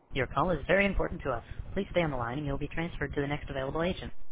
Your call is very important to us. Please stay on the line and you'll be transferred to the next available agent.